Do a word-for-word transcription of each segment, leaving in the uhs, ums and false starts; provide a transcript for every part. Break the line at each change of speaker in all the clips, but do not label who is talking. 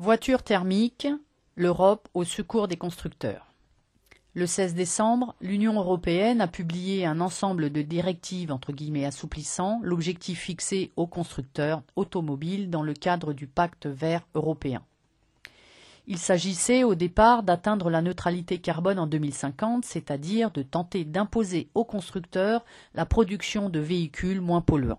Voitures thermiques, l'Europe au secours des constructeurs. Le seize décembre, l'Union européenne a publié un ensemble de directives entre guillemets assouplissant l'objectif fixé aux constructeurs automobiles dans le cadre du pacte vert européen. Il s'agissait au départ d'atteindre la neutralité carbone en deux mille cinquante, c'est-à-dire de tenter d'imposer aux constructeurs la production de véhicules moins polluants.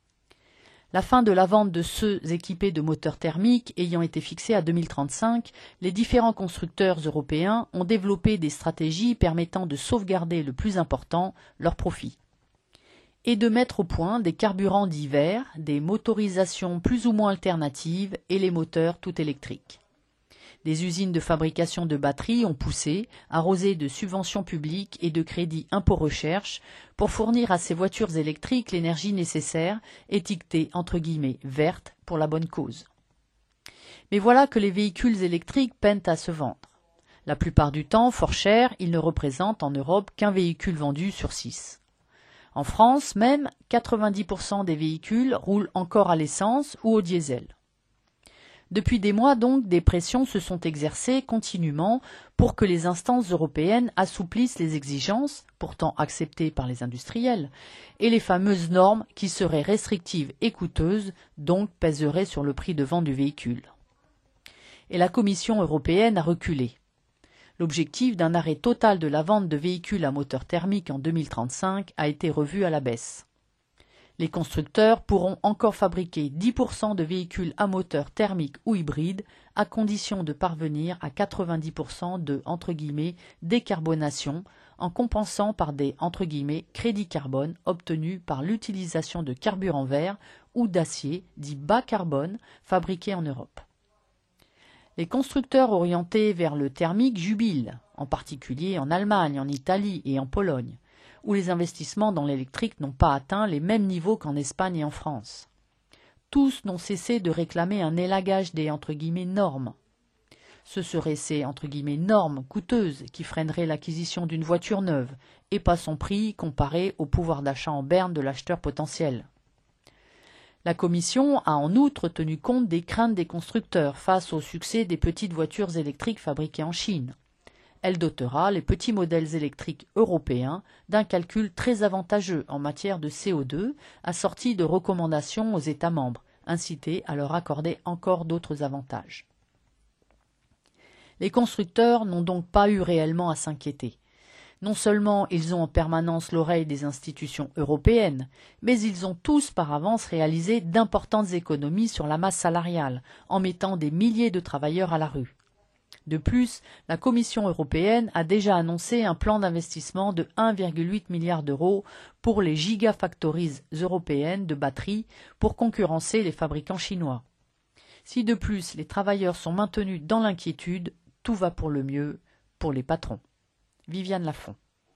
La fin de la vente de ceux équipés de moteurs thermiques ayant été fixée à deux mille trente-cinq, les différents constructeurs européens ont développé des stratégies permettant de sauvegarder le plus important, leur profit, et de mettre au point des carburants dits verts, des motorisations plus ou moins alternatives et les moteurs tout électriques. Des usines de fabrication de batteries ont poussé, arrosées de subventions publiques et de crédits impôt recherche, pour fournir à ces voitures électriques l'énergie nécessaire, étiquetée entre guillemets verte pour la bonne cause. Mais voilà que les véhicules électriques peinent à se vendre. La plupart du temps, fort cher, ils ne représentent en Europe qu'un véhicule vendu sur six. En France même, quatre-vingt-dix pour cent des véhicules roulent encore à l'essence ou au diesel. Depuis des mois donc, des pressions se sont exercées continuellement pour que les instances européennes assouplissent les exigences, pourtant acceptées par les industriels, et les fameuses normes qui seraient restrictives et coûteuses, donc pèseraient sur le prix de vente du véhicule. Et la Commission européenne a reculé. L'objectif d'un arrêt total de la vente de véhicules à moteur thermique en deux mille trente-cinq a été revu à la baisse. Les constructeurs pourront encore fabriquer dix pour cent de véhicules à moteur thermique ou hybride, à condition de parvenir à quatre-vingt-dix pour cent de entre guillemets, décarbonation, en compensant par des entre guillemets, crédits carbone obtenus par l'utilisation de carburants verts ou d'acier dit bas carbone fabriqués en Europe. Les constructeurs orientés vers le thermique jubilent, en particulier en Allemagne, en Italie et en Pologne, où les investissements dans l'électrique n'ont pas atteint les mêmes niveaux qu'en Espagne et en France. Tous n'ont cessé de réclamer un élagage des entre guillemets normes. Ce seraient ces entre guillemets normes coûteuses qui freineraient l'acquisition d'une voiture neuve et pas son prix comparé au pouvoir d'achat en berne de l'acheteur potentiel. La Commission a en outre tenu compte des craintes des constructeurs face au succès des petites voitures électriques fabriquées en Chine. Elle dotera les petits modèles électriques européens d'un calcul très avantageux en matière de C O deux, assorti de recommandations aux États membres, incités à leur accorder encore d'autres avantages. Les constructeurs n'ont donc pas eu réellement à s'inquiéter. Non seulement ils ont en permanence l'oreille des institutions européennes, mais ils ont tous par avance réalisé d'importantes économies sur la masse salariale, en mettant des milliers de travailleurs à la rue. De plus, la Commission européenne a déjà annoncé un plan d'investissement de un virgule huit milliard d'euros pour les gigafactories européennes de batteries pour concurrencer les fabricants chinois. Si de plus les travailleurs sont maintenus dans l'inquiétude, tout va pour le mieux pour les patrons. Viviane Lafont.